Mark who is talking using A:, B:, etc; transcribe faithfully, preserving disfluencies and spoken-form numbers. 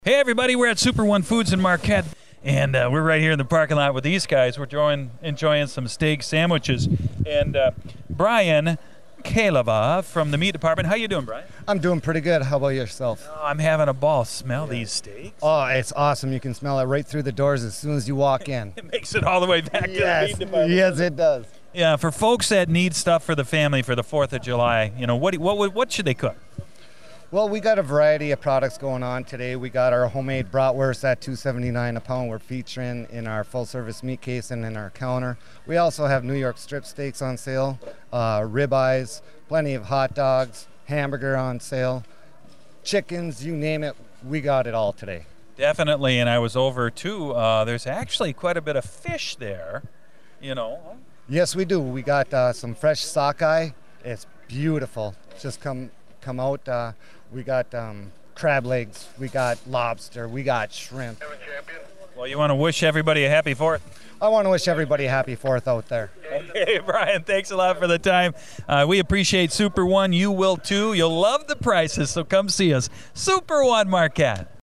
A: Hey everybody, we're at Super One Foods in Marquette, and uh, we're right here in the parking lot with these guys. We're enjoying, enjoying some steak sandwiches. And uh, Brian Kaleva from the meat department. How you doing, Brian?
B: I'm doing pretty good. How about yourself?
A: Oh, I'm having a ball. Smell these steaks.
B: Oh, it's awesome. You can smell it right through the doors as soon as you walk in.
A: It makes it all the way back
B: Yes,
A: to the meat department.
B: yes, it does.
A: Yeah, for folks that need stuff for the family for the fourth of July, you know, what, what, what, what should they cook?
B: Well, we got a variety of products going on today. We got our homemade bratwurst at two seventy-nine a pound. We're featuring in our full-service meat case and in our counter. We also have New York strip steaks on sale, uh, ribeyes, plenty of hot dogs, hamburger on sale, chickens, you name it. We got it all today.
A: Definitely, and I was over too. Uh, there's actually quite a bit of fish there, you know.
B: Yes, we do. We got uh, some fresh sockeye. It's beautiful. Just come come out. Uh, we got um, crab legs. We got lobster. We got shrimp.
A: Well, you want to wish everybody a happy fourth?
B: I want to wish everybody a happy fourth out there.
A: Okay, Brian, thanks a lot for the time. Uh, we appreciate Super One. You will too. You'll love the prices, so come see us. Super One Marquette.